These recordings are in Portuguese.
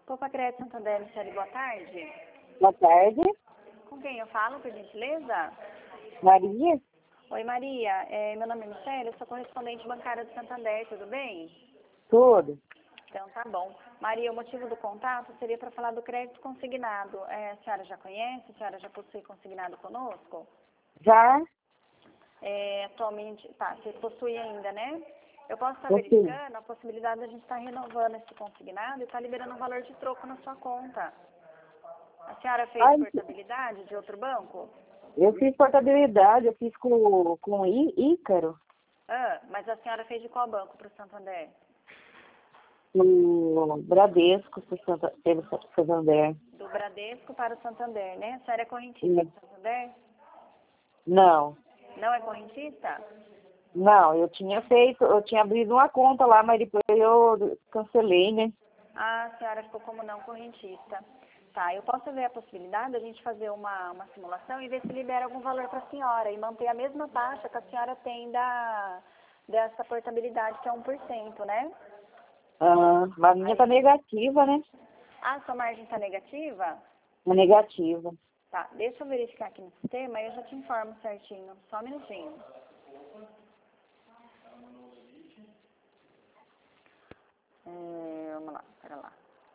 Copa Crédito Santander, Michele, boa tarde. Boa tarde. Com quem eu falo, por gentileza? Maria? Oi, Maria. Meu nome é Michele, eu sou correspondente bancária do Santander, tudo bem? Tudo. Então, tá bom. Maria, o motivo do contato seria para falar do crédito consignado. A senhora já conhece? A senhora já possui consignado conosco? Já? Atualmente, tá, você possui ainda, né? Eu posso estar Possui. verificando a possibilidade de a gente estar renovando esse consignado e estar liberando um valor de troco na sua conta. A senhora fez portabilidade de outro banco? Eu fiz portabilidade, eu fiz com Ícaro, Mas a senhora fez de qual banco para o Santander? no Bradesco, pelo Santander. Do Bradesco para o Santander, né? A senhora é correntista do Santander? Não, Não é correntista? não, eu tinha abrido uma conta lá, mas depois eu cancelei, né? A senhora ficou como não correntista. Tá, eu posso ver a possibilidade de a gente fazer uma simulação e ver se libera algum valor para a senhora e manter a mesma taxa que a senhora tem dessa portabilidade, que é 1%, né? Mas a minha tá negativa, né? Sua margem está negativa? É negativa. Tá, deixa eu verificar aqui no sistema e eu já te informo certinho. Só um minutinho. Vamos lá, pera lá.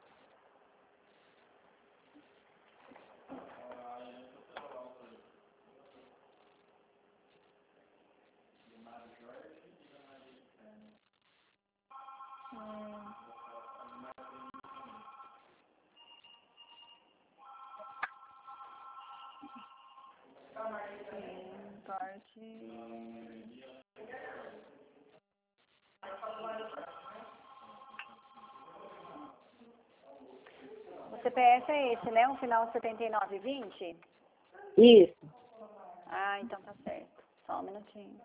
O CPF é esse, né? Um final 7920? Isso. Então tá certo. Só um minutinho.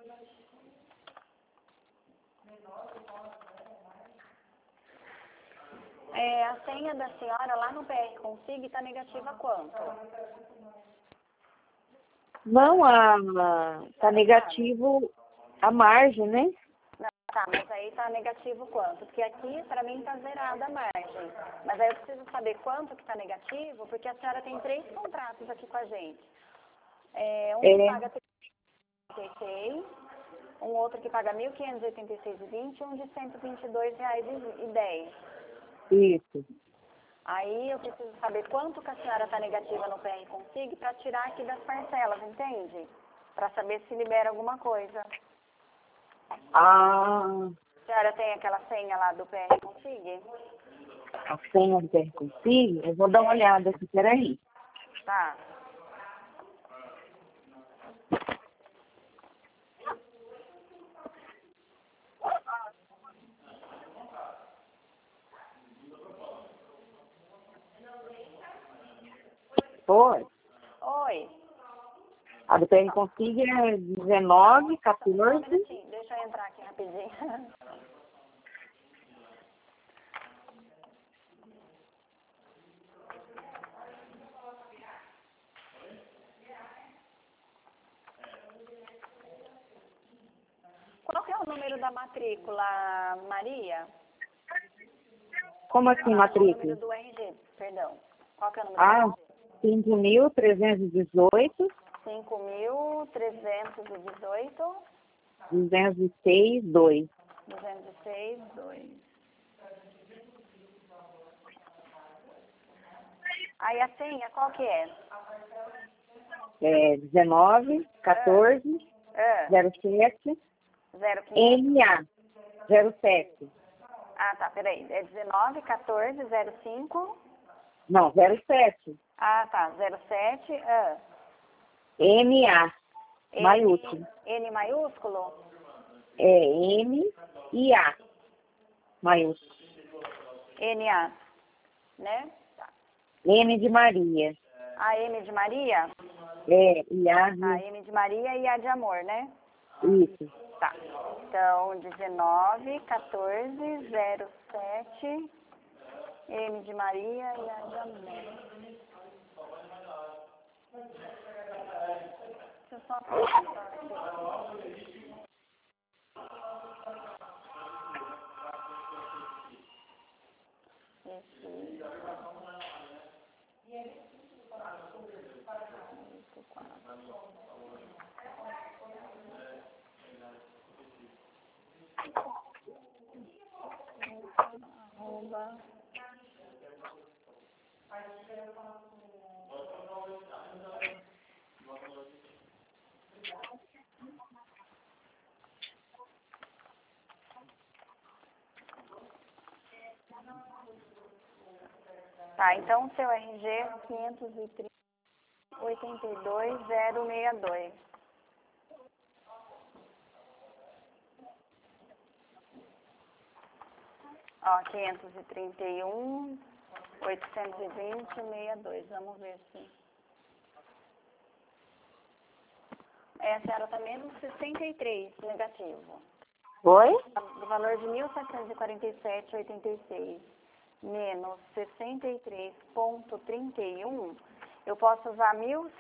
A senha da senhora lá no PR Consig tá negativa quanto? Não, tá negativo a margem, né? Não, tá, mas aí tá negativo quanto? Porque aqui, pra mim, tá zerada a margem. Mas aí eu preciso saber quanto que tá negativo, porque a senhora tem 3 contratos aqui com a gente. Que paga 36, um outro que paga R$ 1.586,20 e um de R$ 122,10. Isso. Aí eu preciso saber quanto que a senhora está negativa no PR Consig para tirar aqui das parcelas, entende? Para saber se libera alguma coisa. A A senhora tem aquela senha lá do PR Consig? a senha do PR Consig, eu vou dar uma olhada aqui, peraí. Tá. Oi. Oi. A do PR Consig é 19, 14. Só um minutinho, deixa eu entrar aqui rapidinho. Qual que é o número da matrícula, Maria? Como assim, O matrícula? número do RG, perdão. Qual que é o número do RG? 5.318, 5.318, 206, 2. 206, 2. Aí a senha, qual que é? 19, 14, 07, 05. MA, 07. Tá, peraí. É 19, 14, 05. Não, 07. Tá, 07. MA, maiúsculo. N maiúsculo? M e A, maiúsculo. NA, né? Tá. M de Maria. M de Maria? E A de... M de Maria e A de amor, né? Isso. Tá. Então, 19, 14, 07, M de Maria e A de amor. Deixa eu só apontar aqui. aqui. 8, 4. Arroba. Tá, então seu RG é 530.82062. Ó, 531.820.62. Vamos ver se... A senhora está menos 63, negativo. Oi? Do valor de 1.747,86 menos 63,31, eu posso usar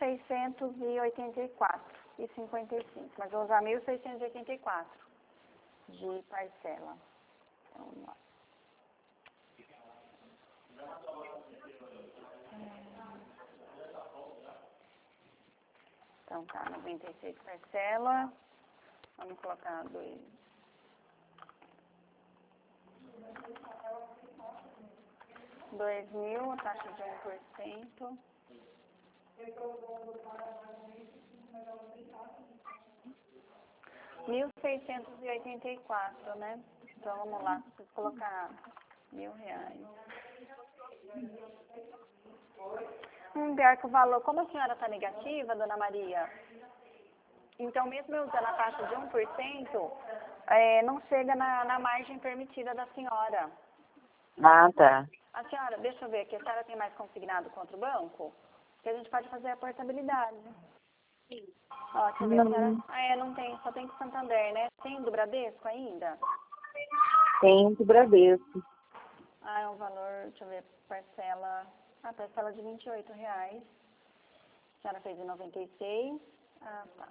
1.684,55, mas vou usar 1.684 de parcela. Então, vamos lá. Então tá, 96 parcela. Vamos colocar 2.000, a taxa de 1%. R$ 1.684, né? Então vamos lá, preciso colocar R$ 1.000. Pior que o valor, como a senhora está negativa, dona Maria, então mesmo eu usando a taxa de 1%, não chega na margem permitida da senhora. Ah, tá. A senhora, deixa eu ver aqui, a senhora tem mais consignado contra o banco? Que a gente pode fazer a portabilidade. Ó, deixa eu ver, a senhora... não tem, só tem com Santander, né? Tem do Bradesco ainda? Tem do Bradesco. É um valor, deixa eu ver, parcela de R$ 28,00. A senhora fez de 96. Ah, tá.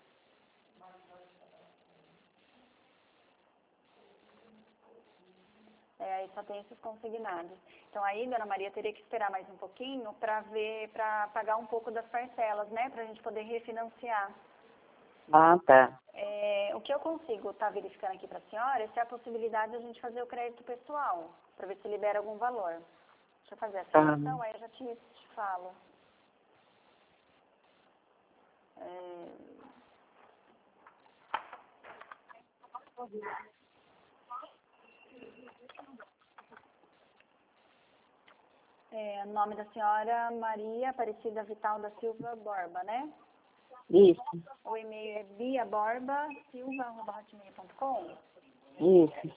Aí só tem esses consignados. Então aí, dona Maria, teria que esperar mais um pouquinho para pagar um pouco das parcelas, né? Para a gente poder refinanciar. Ah, tá. O que eu consigo estar verificando aqui para a senhora é se há a possibilidade de a gente fazer o crédito pessoal, para ver se libera algum valor. Deixa eu fazer a simulação, aí eu já te falo. O nome da senhora Maria Aparecida Vital da Silva Borba, né? Isso. O e-mail é biaborbasilva@hotmail.com. Isso.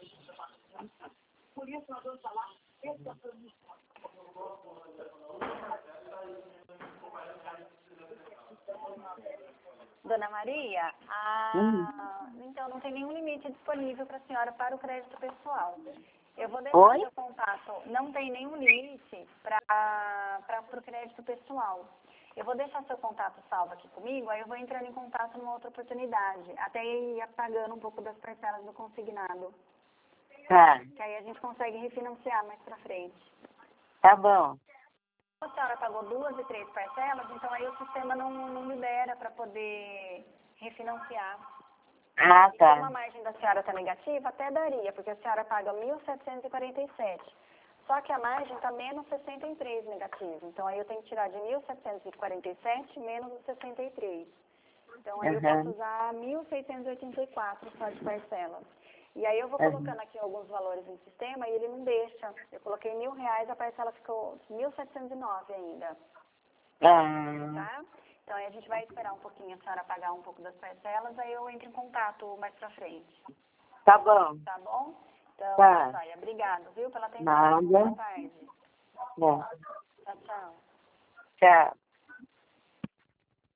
Dona Maria, então não tem nenhum limite disponível para a senhora para o crédito pessoal. Eu vou deixar seu contato, não tem nenhum limite para o crédito pessoal. Eu vou deixar seu contato salvo aqui comigo, aí eu vou entrando em contato numa outra oportunidade, até ir apagando um pouco das parcelas do consignado. Tá. Que aí a gente consegue refinanciar mais para frente. Tá bom. Se a senhora pagou 2 e 3 parcelas, então aí o sistema não libera para poder refinanciar. Ah, E tá. como a margem da senhora está negativa, até daria, porque a senhora paga 1.747. Só que a margem está menos 63 negativo. Então aí eu tenho que tirar de 1.747 menos os 63. Então aí eu posso usar 1.684 só de parcelas. E aí eu vou colocando aqui alguns valores em sistema e ele não deixa. Eu coloquei R$ 1.000, a parcela ficou 1.709 ainda. Tá? Então aí a gente vai esperar um pouquinho a senhora pagar um pouco das parcelas, aí eu entro em contato mais pra frente. Tá bom. Tá bom? Então, Tá. Saia, obrigado, viu, pela atenção. Nada. Boa tarde. Bom. Tchau, tchau. Tchau.